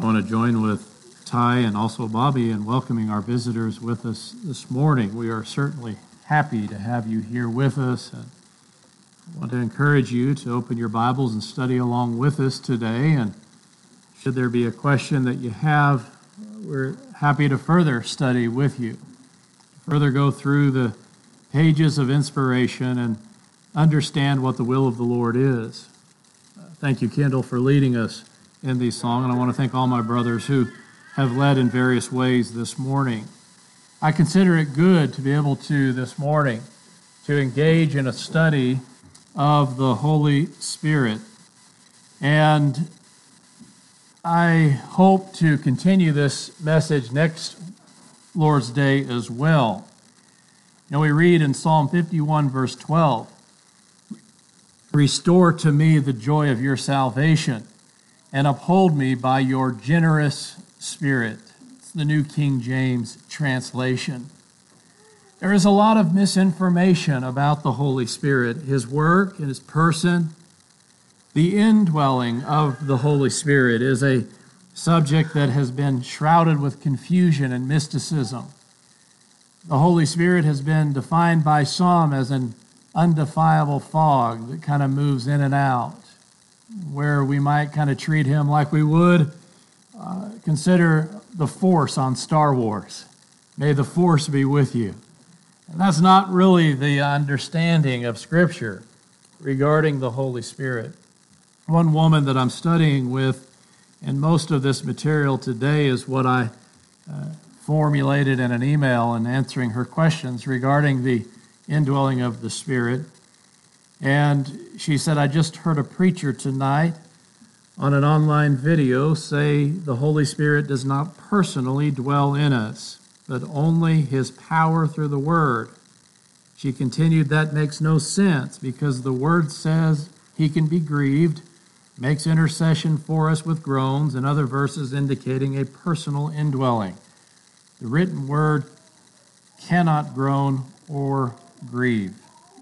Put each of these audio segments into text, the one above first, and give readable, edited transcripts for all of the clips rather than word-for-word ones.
I want to join with Ty and also Bobby in welcoming our visitors with us this morning. We are certainly happy to have you here with us. And I want to encourage you to open your Bibles and study along with us today. And should there be a question that you have, we're happy to further study with you, further go through the pages of inspiration and understand what the will of the Lord is. Thank you, Kendall, for leading us in these songs, and I want to thank all my brothers who have led in various ways this morning. I consider it good to be able to, this morning, to engage in a study of the Holy Spirit. And I hope to continue this message next Lord's Day as well. You know, we read in Psalm 51, verse 12, "Restore to me the joy of your salvation, and uphold me by your generous spirit." It's the New King James translation. There is a lot of misinformation about the Holy Spirit, His work and His person. The indwelling of the Holy Spirit is a subject that has been shrouded with confusion and mysticism. The Holy Spirit has been defined by some as an undefilable fog that kind of moves in and out, where we might kind of treat Him like we would consider the Force on Star Wars. May the Force be with you. And that's not really the understanding of Scripture regarding the Holy Spirit. One woman that I'm studying with, and most of this material today is what I formulated in an email and answering her questions regarding the indwelling of the Spirit. And she said, "I just heard a preacher tonight on an online video say the Holy Spirit does not personally dwell in us, but only His power through the Word." She continued, "That makes no sense because the Word says He can be grieved, makes intercession for us with groans, and other verses indicating a personal indwelling. The written Word cannot groan or grieve."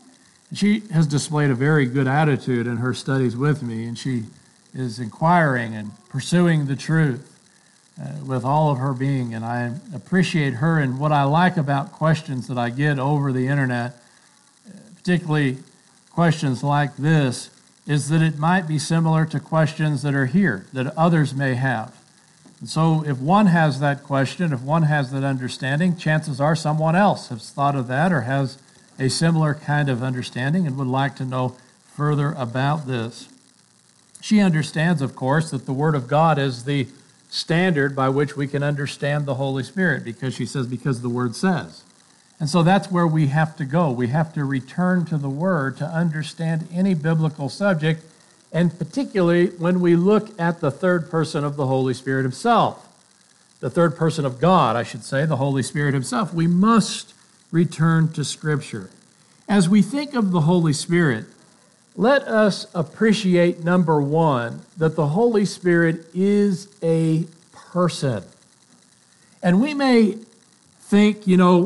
She has displayed a very good attitude in her studies with me, and she is inquiring and pursuing the truth with all of her being, and I appreciate her. And what I like about questions that I get over the internet, particularly questions like this, is that it might be similar to questions that are here that others may have. And so if one has that question, if one has that understanding, chances are someone else has thought of that or has a similar kind of understanding and would like to know further about this. She understands, of course, that the Word of God is the standard by which we can understand the Holy Spirit, because she says, because the Word says. And so that's where we have to go. We have to return to the Word to understand any biblical subject, and particularly when we look at the third person of the Holy Spirit Himself. The third person of God, I should say, the Holy Spirit Himself. We must return to Scripture. As we think of the Holy Spirit, let us appreciate, number one, that the Holy Spirit is a person. And we may think,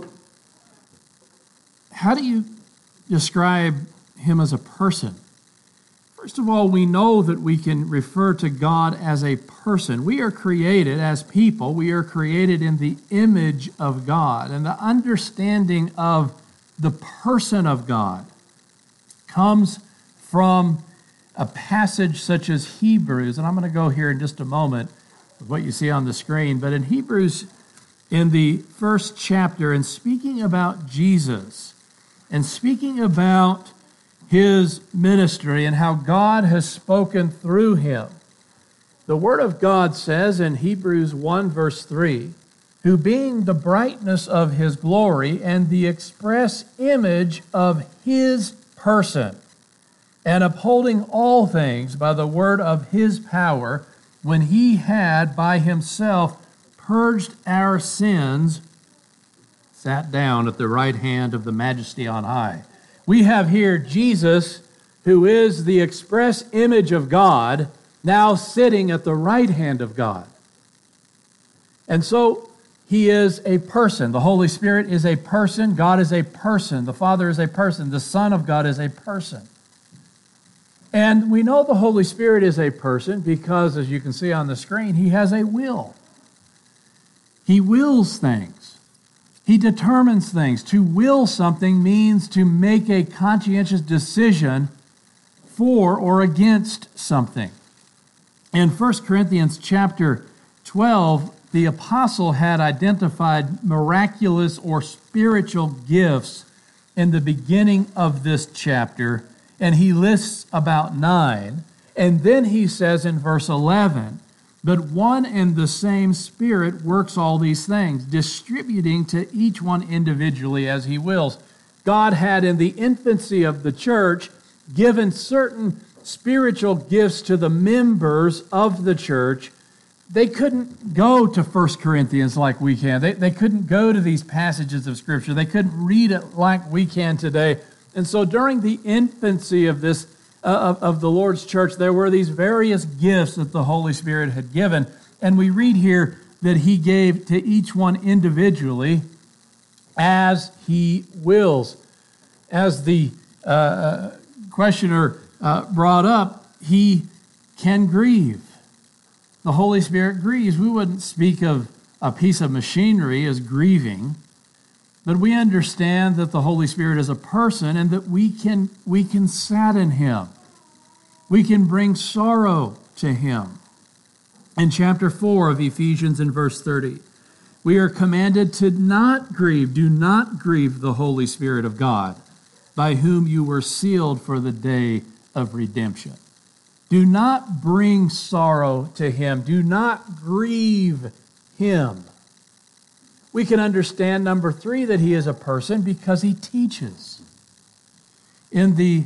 how do you describe Him as a person? First of all, we know that we can refer to God as a person. We are created as people. We are created in the image of God. And the understanding of the person of God comes from a passage such as Hebrews. And I'm going to go here in just a moment with what you see on the screen. But in Hebrews, in the first chapter, and speaking about Jesus, and speaking about His ministry and how God has spoken through Him, the Word of God says in Hebrews 1, verse 3, "Who being the brightness of His glory and the express image of His person, and upholding all things by the word of His power, when He had by Himself purged our sins, sat down at the right hand of the Majesty on high." We have here Jesus, who is the express image of God, now sitting at the right hand of God. And so He is a person. The Holy Spirit is a person. God is a person. The Father is a person. The Son of God is a person. And we know the Holy Spirit is a person because, as you can see on the screen, he has a will. He wills things. He determines things. To will something means to make a conscientious decision for or against something. In 1 Corinthians chapter 12, the apostle had identified miraculous or spiritual gifts in the beginning of this chapter, and he lists about 9. And then he says in verse 11, "But one and the same Spirit works all these things, distributing to each one individually as he wills." God had, in the infancy of the church, given certain spiritual gifts to the members of the church. They couldn't go to 1 Corinthians like we can. They couldn't go to these passages of Scripture. They couldn't read it like we can today. And so during the infancy of this, of the Lord's church, there were these various gifts that the Holy Spirit had given. And we read here that he gave to each one individually as he wills. As the questioner brought up, he can grieve. The Holy Spirit grieves. We wouldn't speak of a piece of machinery as grieving, but we understand that the Holy Spirit is a person and that we can sadden him. We can bring sorrow to him. In chapter 4 of Ephesians in verse 30, we are commanded to not grieve. Do not grieve the Holy Spirit of God, by whom you were sealed for the day of redemption. Do not bring sorrow to him. Do not grieve him. We can understand, number 3, that he is a person because he teaches. In the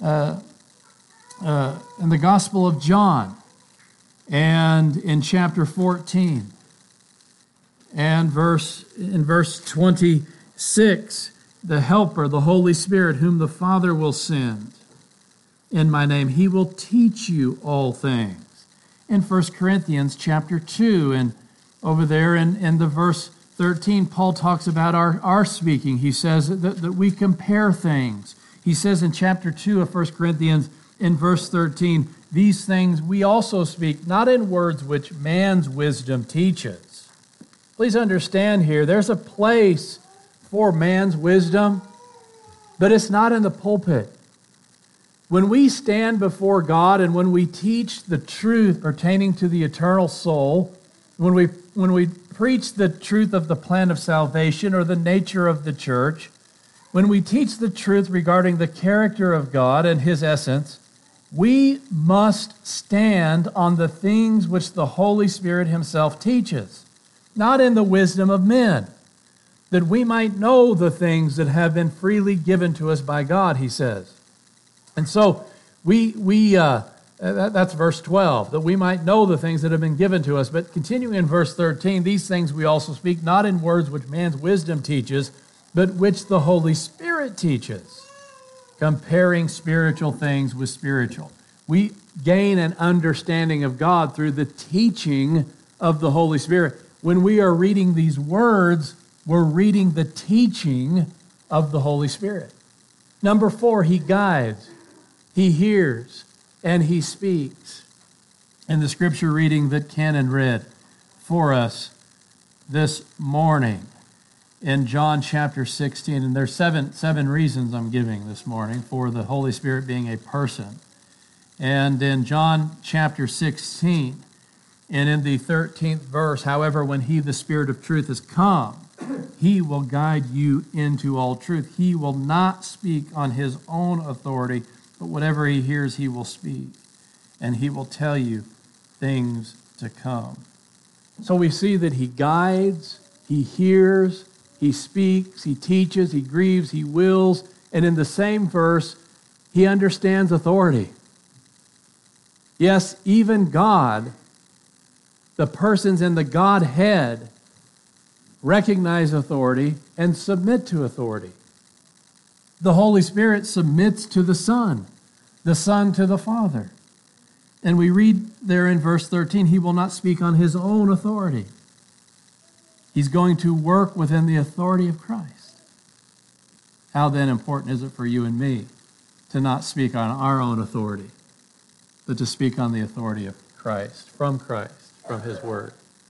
Gospel of John and in chapter 14 and in verse 26, the Helper, the Holy Spirit, whom the Father will send in my name, he will teach you all things. In 1 Corinthians chapter 2, and over there in the verse 13, Paul talks about our speaking. He says that we compare things. He says in chapter 2 of 1 Corinthians, in verse 13, these things we also speak, not in words which man's wisdom teaches. Please understand here, there's a place for man's wisdom, but it's not in the pulpit. When we stand before God and when we teach the truth pertaining to the eternal soul, when we preach the truth of the plan of salvation or the nature of the church, when we teach the truth regarding the character of God and his essence, we must stand on the things which the Holy Spirit himself teaches, not in the wisdom of men, that we might know the things that have been freely given to us by God, he says. And so that's verse 12, that we might know the things that have been given to us. But continuing in verse 13, these things we also speak, not in words which man's wisdom teaches, but which the Holy Spirit teaches, comparing spiritual things with spiritual. We gain an understanding of God through the teaching of the Holy Spirit. When we are reading these words, we're reading the teaching of the Holy Spirit. Number 4, he guides. He hears and he speaks. In the scripture reading that Cannon read for us this morning in John chapter 16, and there's seven reasons I'm giving this morning for the Holy Spirit being a person. And in John chapter 16 and in the 13th verse, however, when he, the Spirit of truth, has come, he will guide you into all truth. He will not speak on his own authority, but whatever he hears, he will speak, and he will tell you things to come. So we see that he guides, he hears, he speaks, he teaches, he grieves, he wills, and in the same verse, he understands authority. Yes, even God, the persons in the Godhead, recognize authority and submit to authority. The Holy Spirit submits to the Son to the Father. And we read there in verse 13, he will not speak on his own authority. He's going to work within the authority of Christ. How then important is it for you and me to not speak on our own authority, but to speak on the authority of Christ, from His word.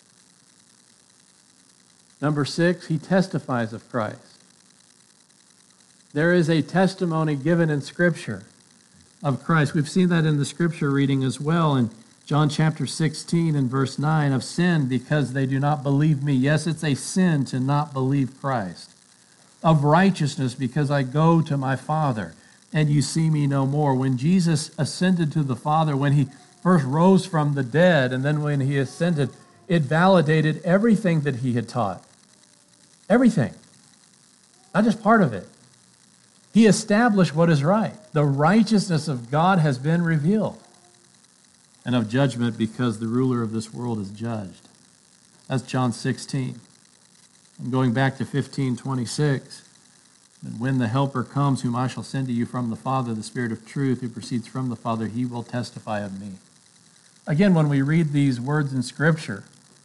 Number 6, he testifies of Christ. There is a testimony given in Scripture of Christ. We've seen that in the Scripture reading as well in John chapter 16 and verse 9, of sin because they do not believe me. Yes, it's a sin to not believe Christ. Of righteousness because I go to my Father and you see me no more. When Jesus ascended to the Father, when he first rose from the dead and then when he ascended, it validated everything that he had taught. Everything. Not just part of it. He established what is right. The righteousness of God has been revealed. And of judgment because the ruler of this world is judged. That's John 16. And going back to 15:26, and when the Helper comes, whom I shall send to you from the Father, the Spirit of truth, who proceeds from the Father, he will testify of me. Again, when we read these words in Scripture,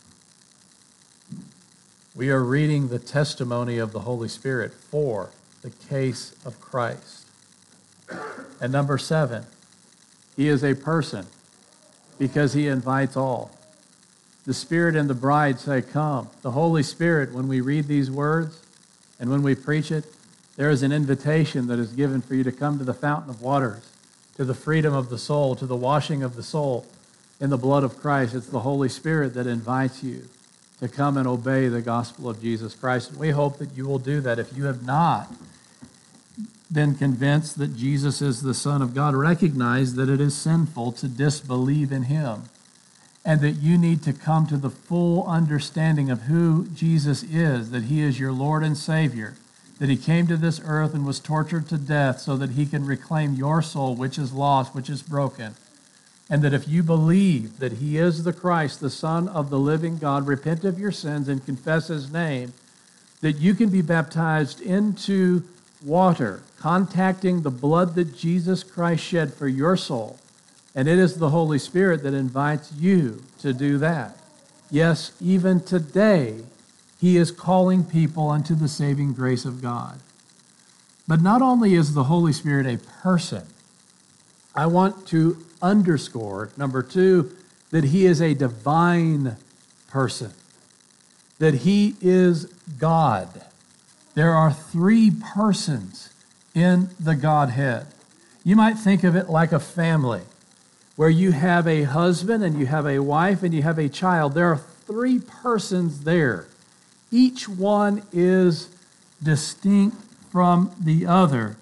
we are reading the testimony of the Holy Spirit for the case of Christ. And number 7, he is a person because he invites all. The Spirit and the bride say, come. The Holy Spirit, when we read these words and when we preach it, there is an invitation that is given for you to come to the fountain of waters, to the freedom of the soul, to the washing of the soul in the blood of Christ. It's the Holy Spirit that invites you to come and obey the gospel of Jesus Christ. And we hope that you will do that. If you have not been convinced that Jesus is the Son of God, recognize that it is sinful to disbelieve in him and that you need to come to the full understanding of who Jesus is, that he is your Lord and Savior, that he came to this earth and was tortured to death so that he can reclaim your soul, which is lost, which is broken. And that if you believe that he is the Christ, the Son of the living God, repent of your sins and confess his name, that you can be baptized into water, contacting the blood that Jesus Christ shed for your soul. And it is the Holy Spirit that invites you to do that. Yes, even today, he is calling people unto the saving grace of God. But not only is the Holy Spirit a person, I want to underscore, number 2, that he is a divine person, that he is God. There are 3 persons in the Godhead. You might think of it like a family, where you have a husband and you have a wife and you have a child. There are 3 persons there. Each one is distinct from the other.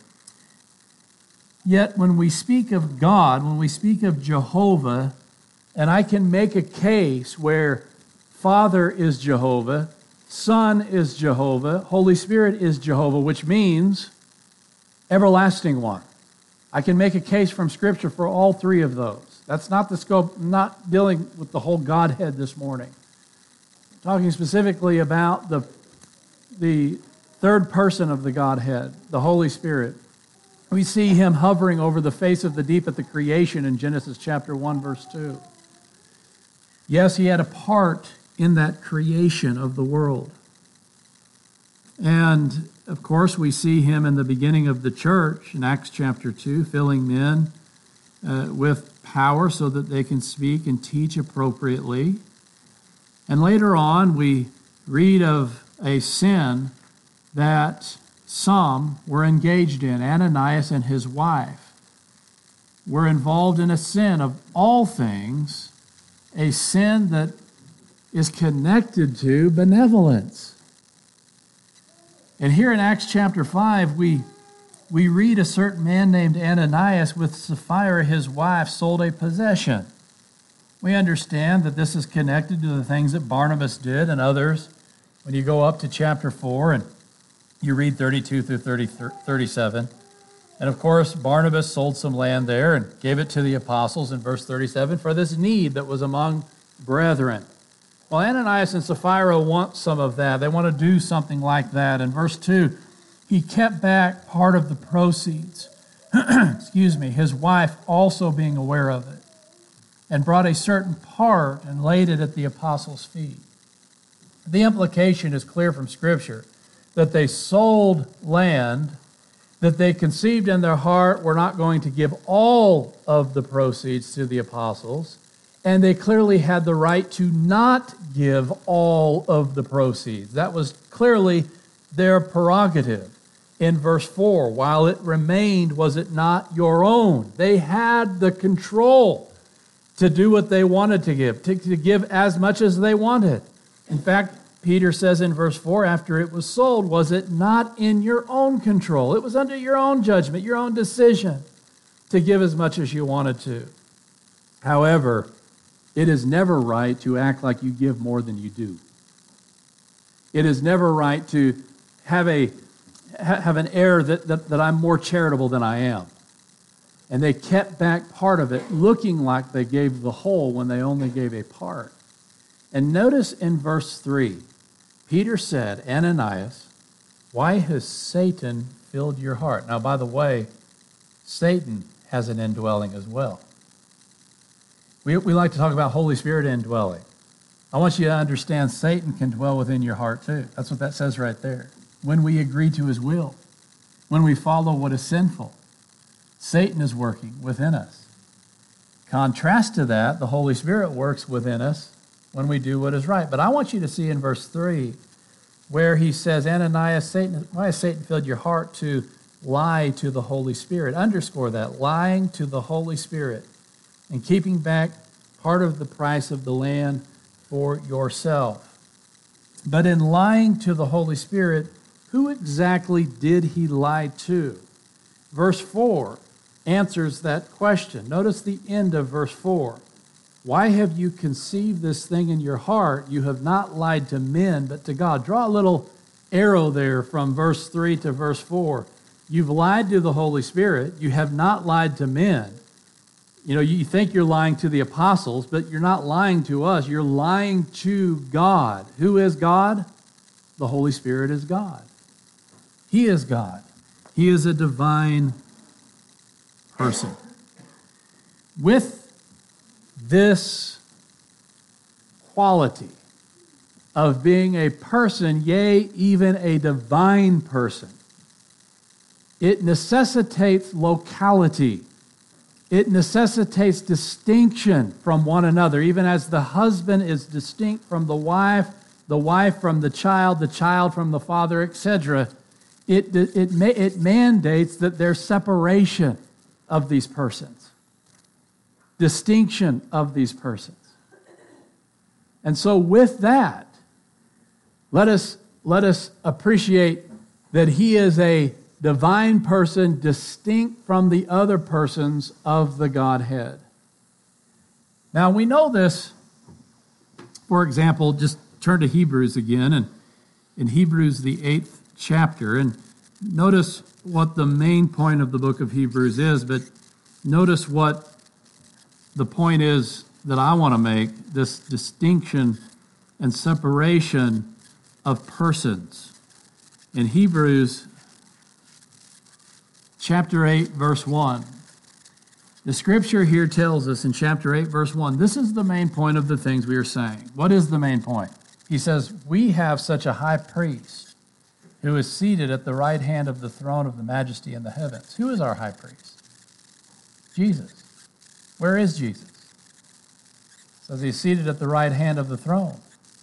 Yet when we speak of God, when we speak of Jehovah, and I can make a case where Father is Jehovah, Son is Jehovah, Holy Spirit is Jehovah, which means everlasting one. I can make a case from Scripture for all 3 of those. That's not the scope. I'm not dealing with the whole Godhead this morning. I'm talking specifically about the third person of the Godhead, the Holy Spirit. We see him hovering over the face of the deep at the creation in Genesis chapter 1, verse 2. Yes, he had a part in that creation of the world. And, of course, we see him in the beginning of the church in Acts chapter 2, filling men with power so that they can speak and teach appropriately. And later on, we read of a sin that some were engaged in. Ananias and his wife were involved in a sin of all things, a sin that is connected to benevolence. And here in Acts chapter 5, we read a certain man named Ananias with Sapphira, his wife, sold a possession. We understand that this is connected to the things that Barnabas did and others. When you go up to chapter 4 and you read 32 through 37. And of course, Barnabas sold some land there and gave it to the apostles in verse 37 for this need that was among brethren. Well, Ananias and Sapphira want some of that. They want to do something like that. In verse 2, he kept back part of the proceeds. His wife also being aware of it, and brought a certain part and laid it at the apostles' feet. The implication is clear from Scripture that they sold land that they conceived in their heart were not going to give all of the proceeds to the apostles, and they clearly had the right to not give all of the proceeds. That was clearly their prerogative. In verse 4, while it remained, was it not your own? They had the control to do what they wanted to give as much as they wanted. In fact, Peter says in verse 4, after it was sold, was it not in your own control? It was under your own judgment, your own decision to give as much as you wanted to. However, it is never right to act like you give more than you do. It is never right to have an air that I'm more charitable than I am. And they kept back part of it, looking like they gave the whole when they only gave a part. And notice in verse 3, Peter said, Ananias, why has Satan filled your heart? Now, by the way, Satan has an indwelling as well. We like to talk about Holy Spirit indwelling. I want you to understand Satan can dwell within your heart too. That's what that says right there. When we agree to his will, when we follow what is sinful, Satan is working within us. Contrast to that, the Holy Spirit works within us when we do what is right. But I want you to see in verse 3 where he says, Ananias, why has Satan filled your heart to lie to the Holy Spirit? Underscore that, lying to the Holy Spirit and keeping back part of the price of the land for yourself. But in lying to the Holy Spirit, who exactly did he lie to? Verse 4 answers that question. Notice the end of verse 4. Why have you conceived this thing in your heart? You have not lied to men, but to God. Draw a little arrow there from verse 3 to verse 4. You've lied to the Holy Spirit. You have not lied to men. You know, you think you're lying to the apostles, but you're not lying to us. You're lying to God. Who is God? The Holy Spirit is God. He is God. He is a divine person. With this quality of being a person, yea, even a divine person, it necessitates locality. It necessitates distinction from one another, even as the husband is distinct from the wife from the child from the father, etc. It mandates that there's separation of these persons, distinction of these persons. And so with that, let us appreciate that he is a divine person distinct from the other persons of the Godhead. Now we know this, for example, just turn to Hebrews again, and in Hebrews the 8th chapter, and notice what the main point of the book of Hebrews is, but notice what the point is that I want to make, this distinction and separation of persons. In Hebrews chapter 8, verse 1, the scripture here tells us in chapter 8, verse 1, this is the main point of the things we are saying. What is the main point? He says, we have such a high priest who is seated at the right hand of the throne of the majesty in the heavens. Who is our high priest? Jesus. Where is Jesus? It says he's seated at the right hand of the throne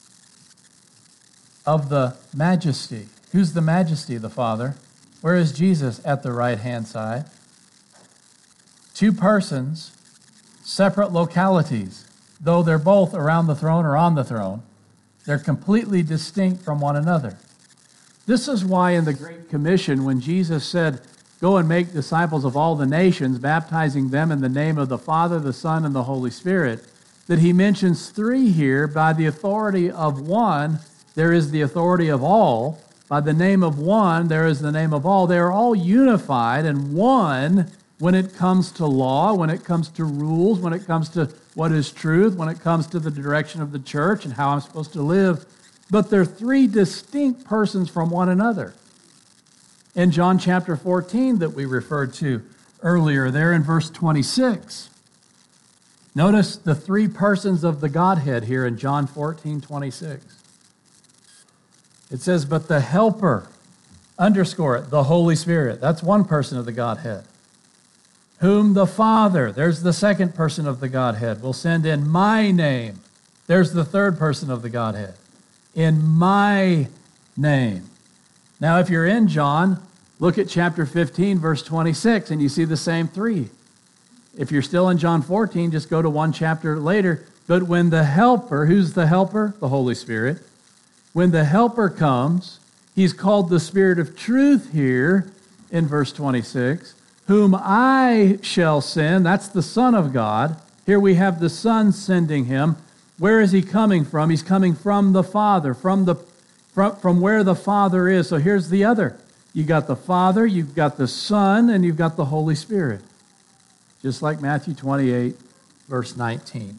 of the majesty. Who's the majesty? The Father. Where is Jesus? At the right-hand side. Two persons, separate localities. Though they're both around the throne or on the throne, they're completely distinct from one another. This is why in the Great Commission, when Jesus said, go and make disciples of all the nations, baptizing them in the name of the Father, the Son, and the Holy Spirit, that he mentions three here. By the authority of one, there is the authority of all. By the name of one, there is the name of all. They are all unified and one when it comes to law, when it comes to rules, when it comes to what is truth, when it comes to the direction of the church and how I'm supposed to live. But they're three distinct persons from one another. In John chapter 14 that we referred to earlier, there in verse 26, notice the three persons of the Godhead here in John 14:26. It says, but the Helper, Underscore it, the Holy Spirit. That's one person of the Godhead. Whom the Father, there's the second person of the Godhead, will send in my name. There's the third person of the Godhead. In my name. Now, if you're in John, look at chapter 15, verse 26, and you see the same three. If you're still in John 14, just go to one chapter later. But when the Helper, who's the Helper? The Holy Spirit. When the Helper comes, he's called the Spirit of truth here in verse 26, whom I shall send. That's the Son of God. Here we have the Son sending him. Where is he coming from? He's coming from the Father, from where the Father is. So here's the other. You got the Father, you've got the Son, and you've got the Holy Spirit. Just like Matthew 28, verse 19.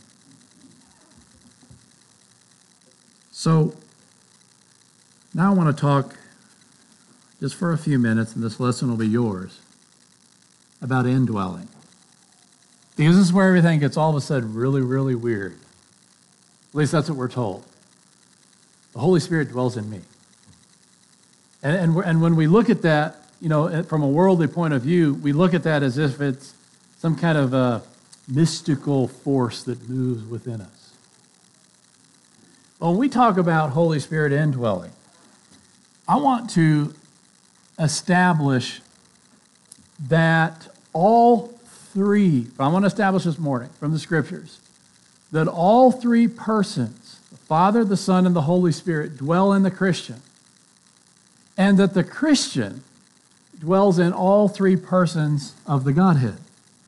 So now I want to talk just for a few minutes, and this lesson will be yours, about indwelling. Because this is where everything gets all of a sudden really, really weird. At least that's what we're told. The Holy Spirit dwells in me. And when we look at that, from a worldly point of view, we look at that as if it's some kind of a mystical force that moves within us. When we talk about Holy Spirit indwelling, I want to establish that all three, I want to establish this morning from the Scriptures, that all three persons, the Father, the Son, and the Holy Spirit, dwell in the Christian, and that the Christian dwells in all three persons of the Godhead.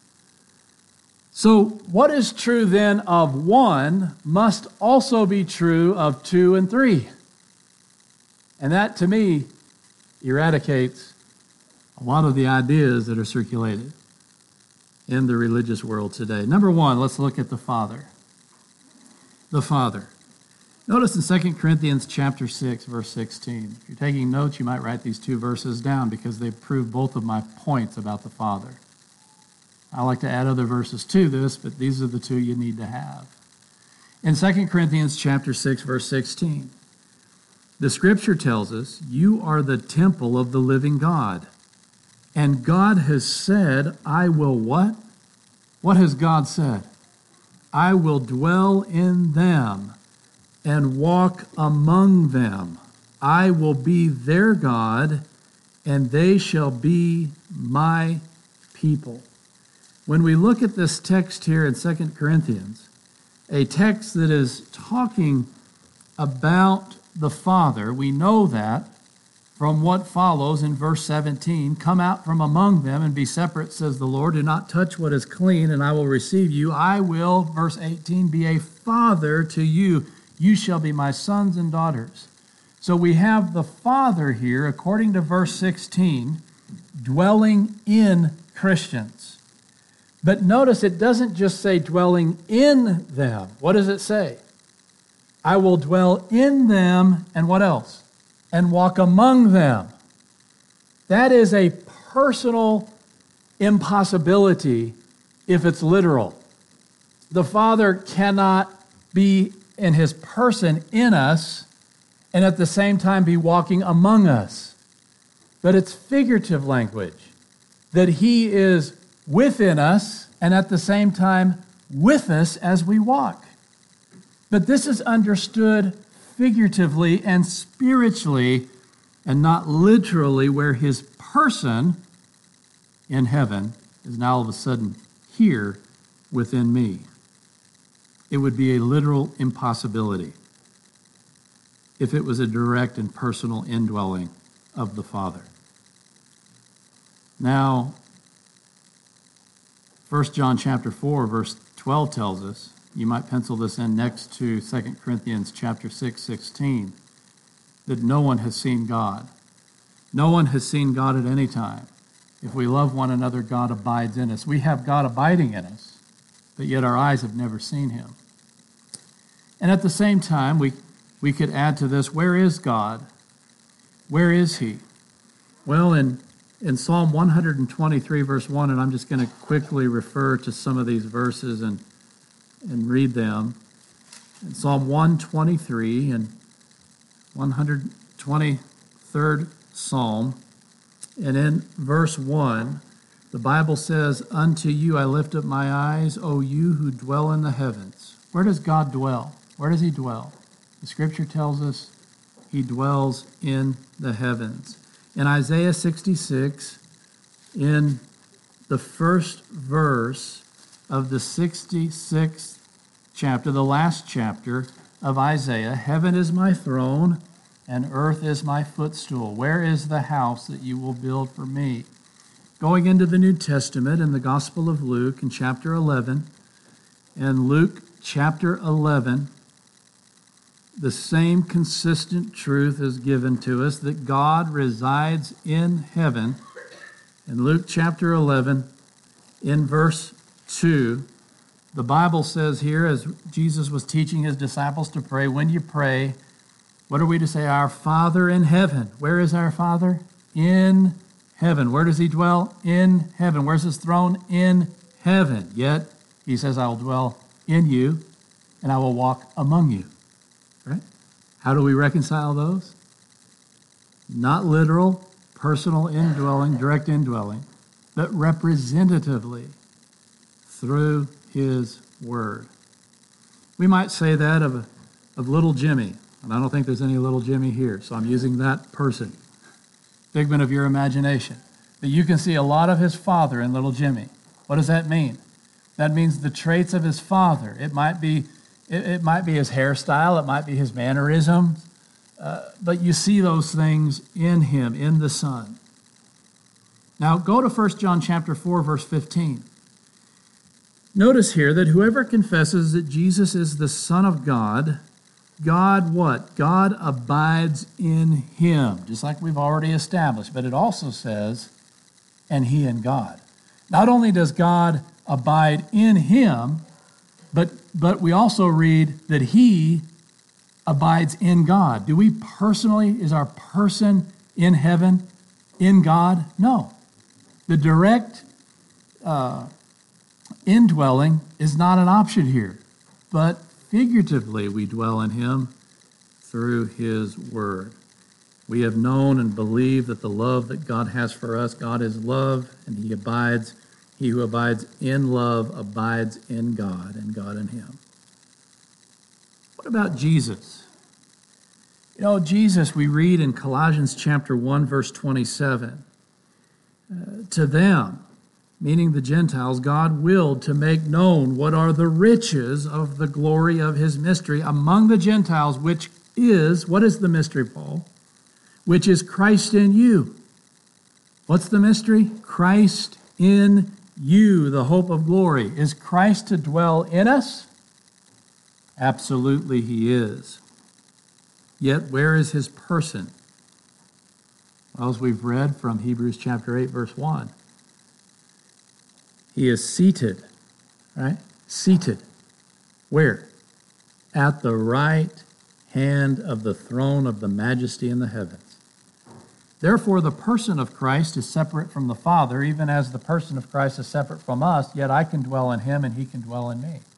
So what is true then of one must also be true of two and three. And that, to me, eradicates a lot of the ideas that are circulated in the religious world today. Number one, let's look at the Father. The Father. Notice in 2 Corinthians chapter 6, verse 16. If you're taking notes, you might write these two verses down because they prove both of my points about the Father. I like to add other verses to this, but these are the two you need to have. In 2 Corinthians chapter 6, verse 16, the Scripture tells us, you are the temple of the living God. And God has said, I will what? What has God said? I will dwell in them and walk among them. I will be their God, and they shall be my people. When we look at this text here in 2 Corinthians, a text that is talking about the Father, we know that from what follows in verse 17, come out from among them and be separate, says the Lord. Do not touch what is clean, and I will receive you. I will, verse 18, be a father to you. You shall be my sons and daughters. So we have the Father here, according to verse 16, dwelling in Christians. But notice it doesn't just say dwelling in them. What does it say? I will dwell in them, and what else? And walk among them. That is a personal impossibility if it's literal. The Father cannot be in his person in us and at the same time be walking among us. But it's figurative language, that he is within us and at the same time with us as we walk. But this is understood figuratively and spiritually and not literally, where his person in heaven is now all of a sudden here within me. It would be a literal impossibility if it was a direct and personal indwelling of the Father. Now, 1 John chapter 4, verse 12 tells us, you might pencil this in next to 2 Corinthians chapter 6, 16, that no one has seen God. No one has seen God at any time. If we love one another, God abides in us. We have God abiding in us, but yet our eyes have never seen him. And at the same time, we could add to this, where is God? Where is he? Well, in Psalm 123, verse 1, and I'm just going to quickly refer to some of these verses and read them. In Psalm 123 and 123rd psalm. And in verse 1, the Bible says, "Unto you I lift up my eyes, O you who dwell in the heavens." Where does God dwell? Where does he dwell? The scripture tells us he dwells in the heavens. In Isaiah 66, in the first verse of the 66th chapter, the last chapter of Isaiah, "Heaven is my throne, and earth is my footstool. Where is the house that you will build for me?" Going into the New Testament in the Gospel of Luke in chapter 11, and Luke chapter 11, the same consistent truth is given to us that God resides in heaven. In Luke chapter 11, in verse 2, the Bible says here, as Jesus was teaching his disciples to pray, when you pray, what are we to say? Our Father in heaven. Where is our Father? In heaven. Where does he dwell? In heaven. Where's his throne? In heaven. Yet, he says, I will dwell in you, and I will walk among you. Right? How do we reconcile those? Not literal, personal indwelling, direct indwelling, but representatively through his word. We might say that of little Jimmy, and I don't think there's any little Jimmy here, so I'm using that person, figment of your imagination. But you can see a lot of his father in little Jimmy. What does that mean? That means the traits of his father. It might be his hairstyle, it might be his mannerisms, but you see those things in him, in the Son. Now go to 1 John chapter 4, verse 15. Notice here that whoever confesses that Jesus is the Son of God, God what? God abides in him, just like we've already established. But it also says, and he in God. Not only does God abide in him, but we also read that he abides in God. Do we personally, is our person in heaven in God? No. The direct indwelling is not an option here, but figuratively we dwell in him through his word. We have known and believed that the love that God has for us, God is love, and he who abides in love abides in God, and God in him. What about Jesus? You know, Jesus, we read in Colossians chapter 1, verse 27, to them, meaning the Gentiles, God willed to make known what are the riches of the glory of his mystery among the Gentiles, which is, what is the mystery, Paul? Which is Christ in you. What's the mystery? Christ in you, the hope of glory. Is Christ to dwell in us? Absolutely he is. Yet where is his person? Well, as we've read from Hebrews chapter 8, verse 1, he is seated, right? Seated. Where? At the right hand of the throne of the majesty in the heavens. Therefore, the person of Christ is separate from the Father, even as the person of Christ is separate from us, yet I can dwell in him and he can dwell in me.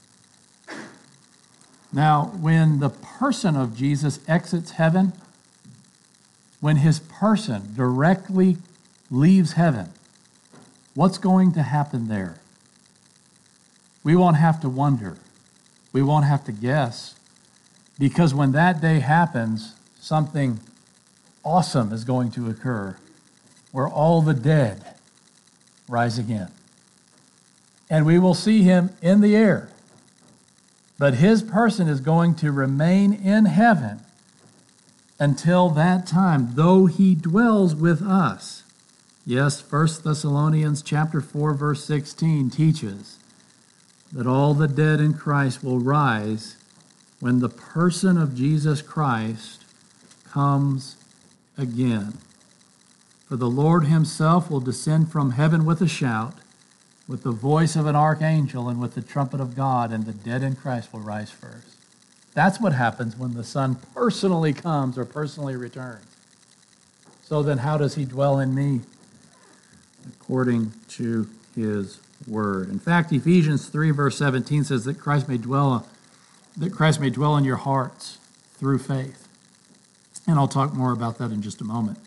Now, when the person of Jesus exits heaven, when his person directly leaves heaven, what's going to happen there? We won't have to wonder. We won't have to guess. Because when that day happens, something awesome is going to occur, where all the dead rise again. And we will see him in the air. But his person is going to remain in heaven until that time, though he dwells with us. Yes, 1 Thessalonians chapter 4, verse 16 teaches that all the dead in Christ will rise when the person of Jesus Christ comes again. For the Lord himself will descend from heaven with a shout, with the voice of an archangel, and with the trumpet of God, and the dead in Christ will rise first. That's what happens when the Son personally comes or personally returns. So then how does he dwell in me? According to his word. In fact, Ephesians 3, verse 17 says that Christ may dwell in your hearts through faith. And I'll talk more about that in just a moment.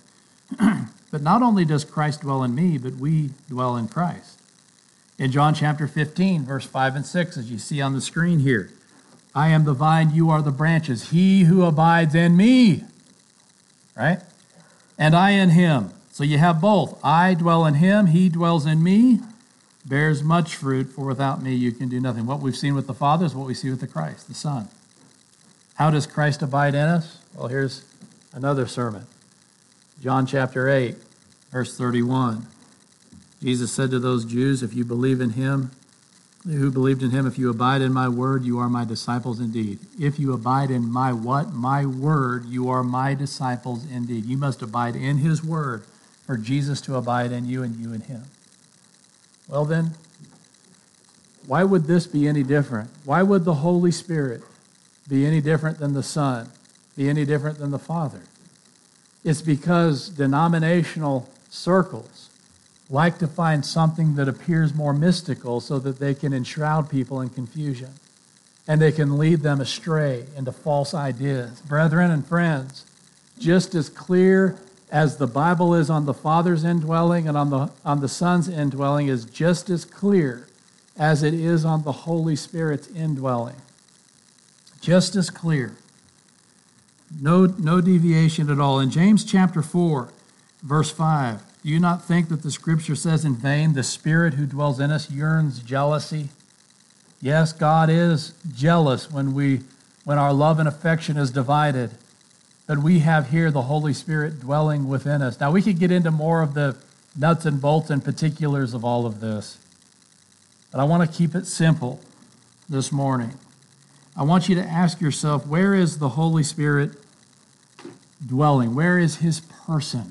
But not only does Christ dwell in me, but we dwell in Christ. In John chapter 15, verse 5 and 6, as you see on the screen here, I am the vine, you are the branches. He who abides in me, right? And I in him. So you have both. I dwell in him, he dwells in me, bears much fruit, for without me you can do nothing. What we've seen with the Father is what we see with the Christ, the Son. How does Christ abide in us? Well, here's another sermon. John chapter 8, verse 31. Jesus said to those Jews, if you believe in him, who believed in him, if you abide in my word, you are my disciples indeed. If you abide in my what? My word, you are my disciples indeed. You must abide in his word for Jesus to abide in you and you in him. Well then, why would this be any different? Why would the Holy Spirit be any different than the Son, be any different than the Father? It's because denominational circles like to find something that appears more mystical so that they can enshroud people in confusion and they can lead them astray into false ideas. Brethren and friends, just as clear as the Bible is on the Father's indwelling and on the Son's indwelling is just as clear as it is on the Holy Spirit's indwelling. Just as clear. No deviation at all. In James chapter 4, verse 5, do you not think that the Scripture says in vain, the Spirit who dwells in us yearns jealousy? Yes, God is jealous when our love and affection is divided. But we have here the Holy Spirit dwelling within us. Now, we could get into more of the nuts and bolts and particulars of all of this. But I want to keep it simple this morning. I want you to ask yourself, where is the Holy Spirit dwelling? Where is his person?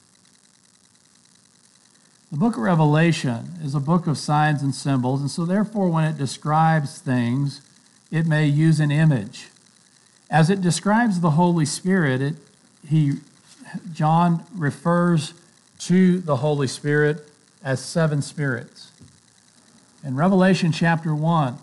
The book of Revelation is a book of signs and symbols, and so therefore when it describes things, it may use an image. As it describes the Holy Spirit, John refers to the Holy Spirit as 7 spirits. In Revelation chapter 1,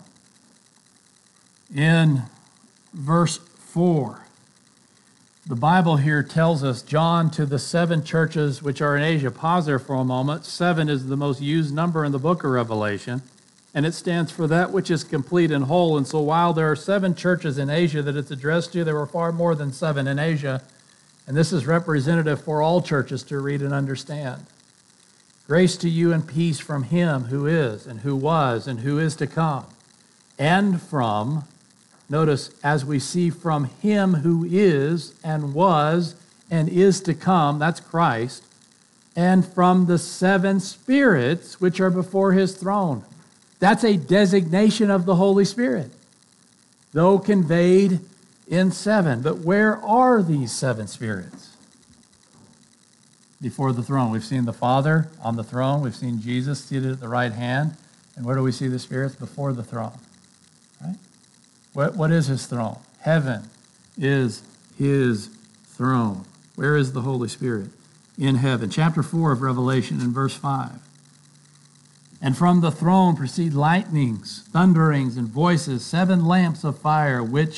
in verse 4, the Bible here tells us, John to the 7 churches which are in Asia. Pause there for a moment. 7 is the most used number in the book of Revelation, and it stands for that which is complete and whole. And so while there are 7 churches in Asia that it's addressed to, there were far more than 7 in Asia, and this is representative for all churches to read and understand. Grace to you and peace from him who is and who was and who is to come, and from, notice, as we see from him who is and was and is to come, that's Christ, and from the 7 spirits which are before his throne. That's a designation of the Holy Spirit, though conveyed in 7. But where are these 7 spirits? Before the throne. We've seen the Father on the throne. We've seen Jesus seated at the right hand. And where do we see the spirits? Before the throne. Right? What is his throne? Heaven is his throne. Where is the Holy Spirit? In heaven. Chapter 4 of Revelation in verse 5. And from the throne proceed lightnings, thunderings, and voices. 7 lamps of fire,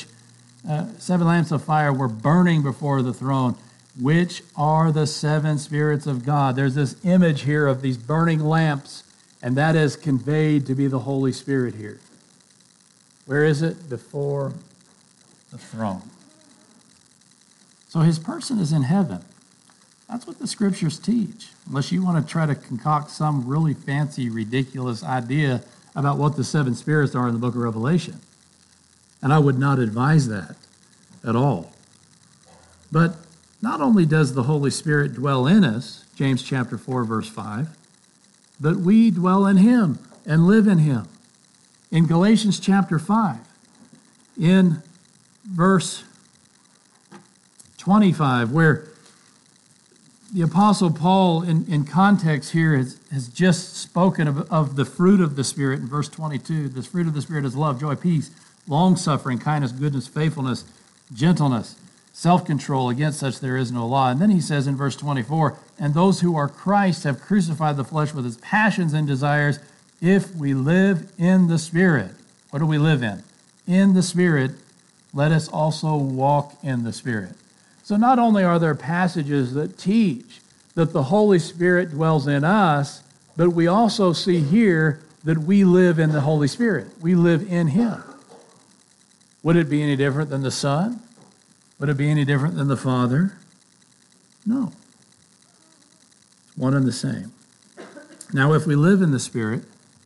were burning before the throne, which are the 7 spirits of God. There's this image here of these burning lamps, and that is conveyed to be the Holy Spirit here. Where is it? Before the throne. So his person is in heaven. That's what the Scriptures teach, unless you want to try to concoct some really fancy, ridiculous idea about what the 7 spirits are in the book of Revelation. And I would not advise that at all. But not only does the Holy Spirit dwell in us, James chapter 4, verse 5, but we dwell in him and live in him. In Galatians chapter 5, in verse 25, where the Apostle Paul, in context here, has just spoken of the fruit of the Spirit in verse 22. The fruit of the Spirit is love, joy, peace, long-suffering, kindness, goodness, faithfulness, gentleness, self-control. Against such there is no law. And then he says in verse 24, and those who are Christ have crucified the flesh with its passions and desires. If we live in the Spirit, what do we live in? In the Spirit, let us also walk in the Spirit. So not only are there passages that teach that the Holy Spirit dwells in us, but we also see here that we live in the Holy Spirit. We live in Him. Would it be any different than the Son? Would it be any different than the Father? No. It's one and the same. Now, if we live in the Spirit,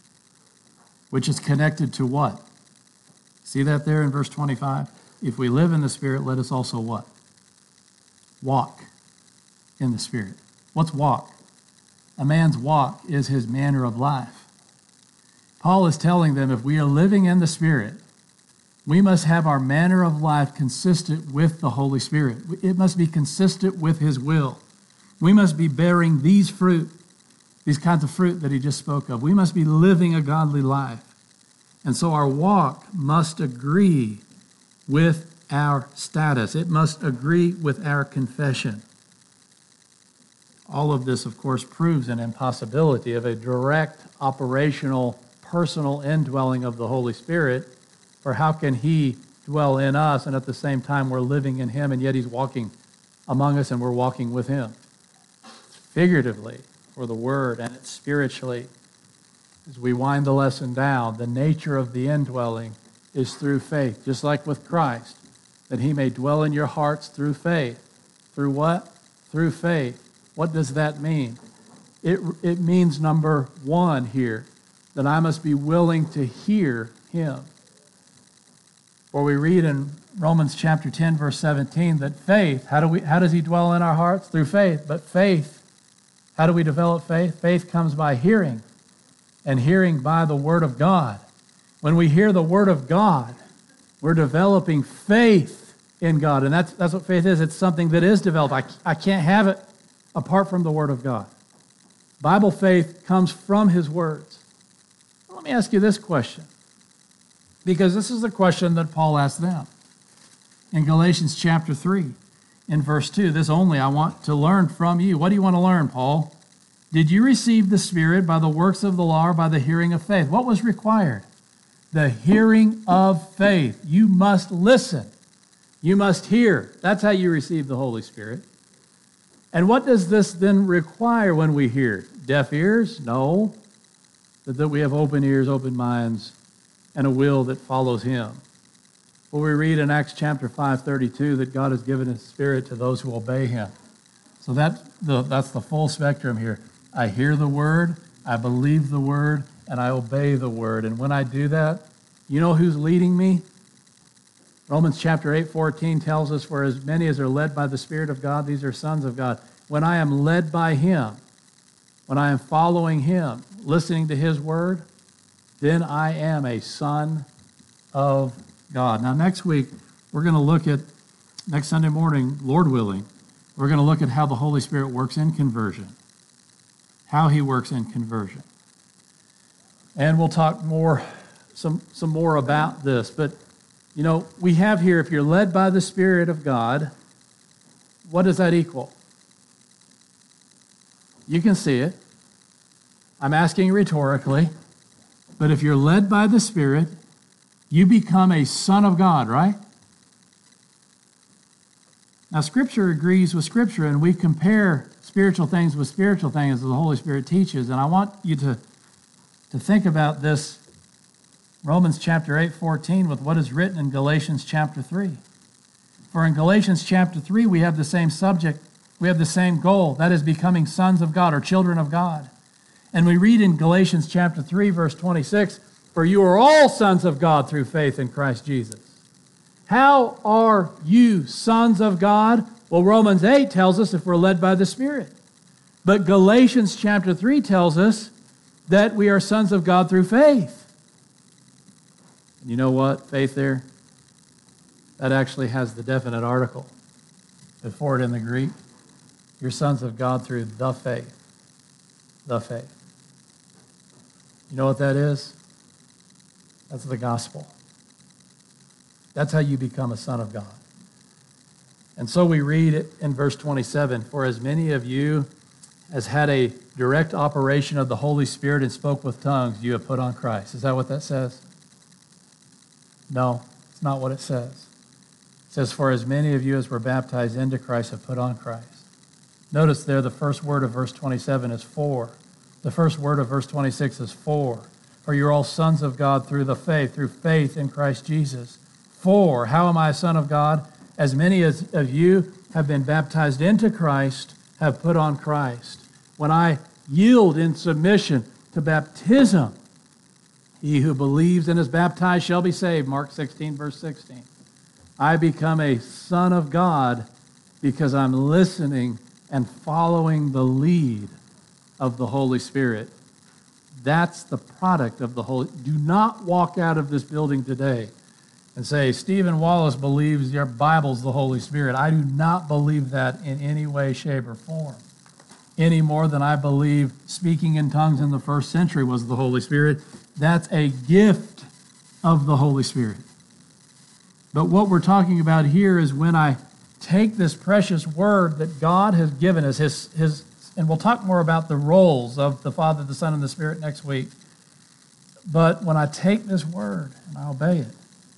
which is connected to what? See that there in verse 25? If we live in the Spirit, let us also what? Walk in the Spirit. What's walk? A man's walk is his manner of life. Paul is telling them if we are living in the Spirit, we must have our manner of life consistent with the Holy Spirit. It must be consistent with His will. We must be bearing these fruit, these kinds of fruit that he just spoke of. We must be living a godly life. And so our walk must agree with our status. It must agree with our confession. All of this, of course, proves an impossibility of a direct, operational, personal indwelling of the Holy Spirit. For how can He dwell in us and at the same time we're living in Him and yet He's walking among us and we're walking with Him? It's figuratively for the Word, and it's spiritually. As we wind the lesson down, the nature of the indwelling is through faith, just like with Christ, that He may dwell in your hearts through faith. Through what? Through faith. What does that mean? It means, number one here, that I must be willing to hear Him. For we read in Romans chapter 10, verse 17, that faith, how does He dwell in our hearts? Through faith. But faith, how do we develop faith? Faith comes by hearing, and hearing by the Word of God. When we hear the Word of God, we're developing faith in God. And that's what faith is. It's something that is developed. I can't have it apart from the Word of God. Bible faith comes from His words. Let me ask you this question, because this is the question that Paul asked them. In Galatians chapter 3, in verse 2, this only I want to learn from you. What do you want to learn, Paul? Did you receive the Spirit by the works of the law or by the hearing of faith? What was required? The hearing of faith. You must listen. You must hear. That's how you receive the Holy Spirit. And what does this then require when we hear? Deaf ears? No. That we have open ears, open minds, and a will that follows Him. Well, we read in Acts chapter 5:32 that God has given His Spirit to those who obey Him. So that's the full spectrum here. I hear the Word, I believe the Word, and I obey the Word. And when I do that, you know who's leading me? Romans chapter 8:14 tells us, for as many as are led by the Spirit of God, these are sons of God. When I am led by Him, when I am following Him, listening to His Word, then I am a son of God. Now next week, we're going to look at, next Sunday morning, Lord willing, we're going to look at how the Holy Spirit works in conversion. How He works in conversion. And we'll talk more, some more about this. But, you know, we have here, if you're led by the Spirit of God, what does that equal? You can see it. I'm asking rhetorically. But if you're led by the Spirit, you become a son of God, right? Now, Scripture agrees with Scripture, and we compare spiritual things with spiritual things as the Holy Spirit teaches. And I want you to think about this, Romans chapter 8:14, with what is written in Galatians chapter 3. For in Galatians chapter 3, we have the same subject. We have the same goal. That is becoming sons of God or children of God. And we read in Galatians chapter 3, verse 26, for you are all sons of God through faith in Christ Jesus. How are you sons of God? Well, Romans 8 tells us if we're led by the Spirit. But Galatians chapter 3 tells us that we are sons of God through faith. You know what? Faith there, that actually has the definite article before it in the Greek. You're sons of God through the faith. The faith. You know what that is? That's the gospel. That's how you become a son of God. And so we read it in verse 27, for as many of you as had a direct operation of the Holy Spirit and spoke with tongues, you have put on Christ. Is that what that says? No, it's not what it says. It says, for as many of you as were baptized into Christ have put on Christ. Notice there the first word of verse 27 is for. The first word of verse 26 is for. For you're all sons of God through faith in Christ Jesus. For, how am I a son of God? As many as of you have been baptized into Christ, have put on Christ. When I yield in submission to baptism, he who believes and is baptized shall be saved. Mark 16, verse 16. I become a son of God because I'm listening and following the lead of the Holy Spirit. That's the product of the Holy. Do not walk out of this building today and say, Stephen Wallace believes your Bible's the Holy Spirit. I do not believe that in any way, shape, or form, any more than I believe speaking in tongues in the first century was the Holy Spirit. That's a gift of the Holy Spirit. But what we're talking about here is when I take this precious word that God has given us, his and we'll talk more about the roles of the Father, the Son, and the Spirit next week. But when I take this word and I obey it,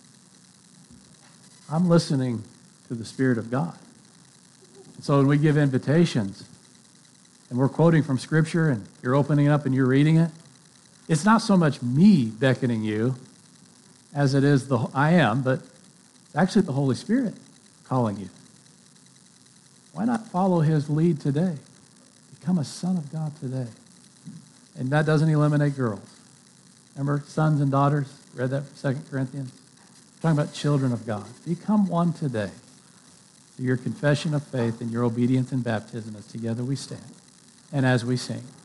I'm listening to the Spirit of God. And so when we give invitations, and we're quoting from Scripture, and you're opening it up and you're reading it, it's not so much me beckoning you as it is I am, but it's actually the Holy Spirit calling you. Why not follow his lead today? Become a son of God today. And that doesn't eliminate girls. Remember, sons and daughters? Read that from 2 Corinthians? We're talking about children of God. Become one today. Your confession of faith and your obedience in baptism as together we stand and as we sing.